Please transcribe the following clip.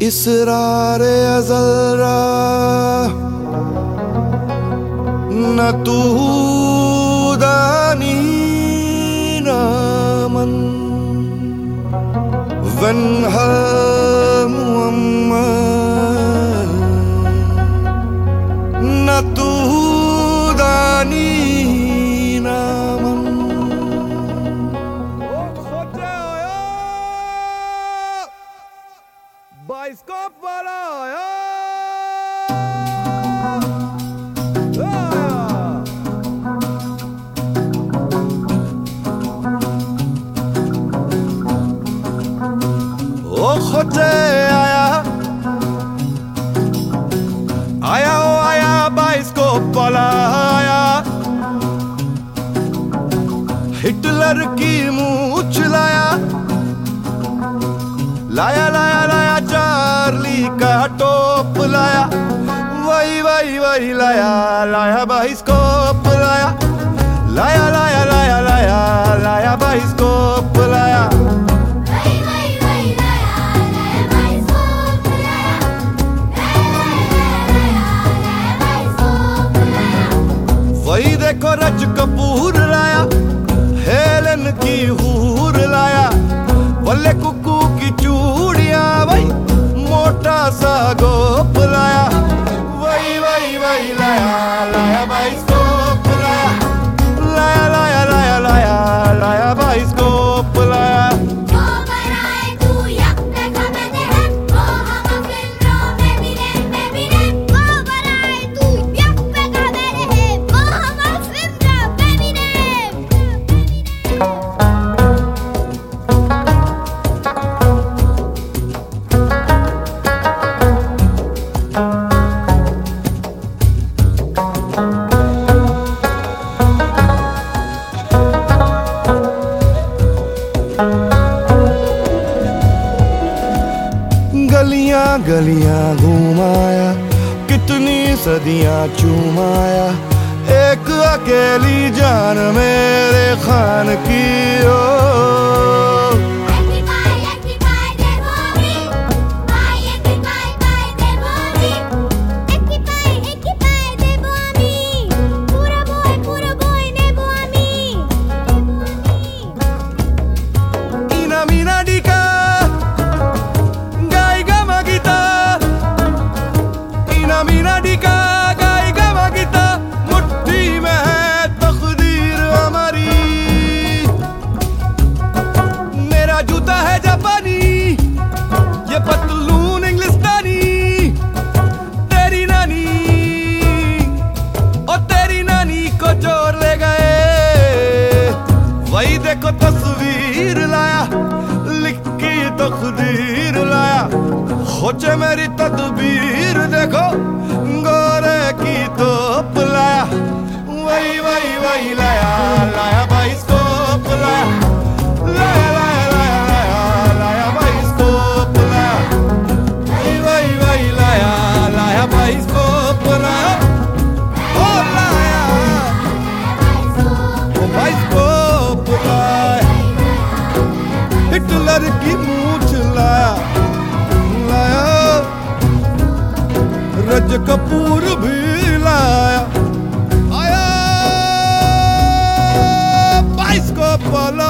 इसरार अज़ल रा न तू दानी ना मन वन्हल मुअम्मद न तू दानी ना मन। बाइस्कोप वाला आया। ओ खोटे आया आया ओ आया बाइस्कोप वाला आया। हिटलर की मूंछ लाया लाया लाया लाया चार्ली का टोप लाया। वही वही वही लाया लाया बाइस्कोप लाया लाया लाया लाया लाया लाया बाइस्कोप लाया। वही देखो रज कपूर लाया हेलन की हूर लाया। वल्ले कुकू की चूड़ियां वही मोटा सा गोप लाया। वही वही वही लाया लाया बाइस्कोप लाया लाया लाया लाया लाया लाया बाइस्कोप लाया। गलियां गलियां घुमाया कितनी सदियां चुमाया। एक अकेली जान मेरे खान की ओ। वही देखो तस्वीर लाया लिख के तकदीर लाया। खोचे मेरी तदबीर देखो गोरे की तोप लाया। वही वही वही लाया लाया बाइस्कोप लाया लाया लाया लाया लाया लाया बाइस्कोप लाया। वही वही वही लाया लाया बाइस्कोप लाया ओ लाया ओ बाइस्कोप लाया। हिटलर की मूंछ लाया लाया रज कपूर भी लाया आया बाइस्कोप लाया।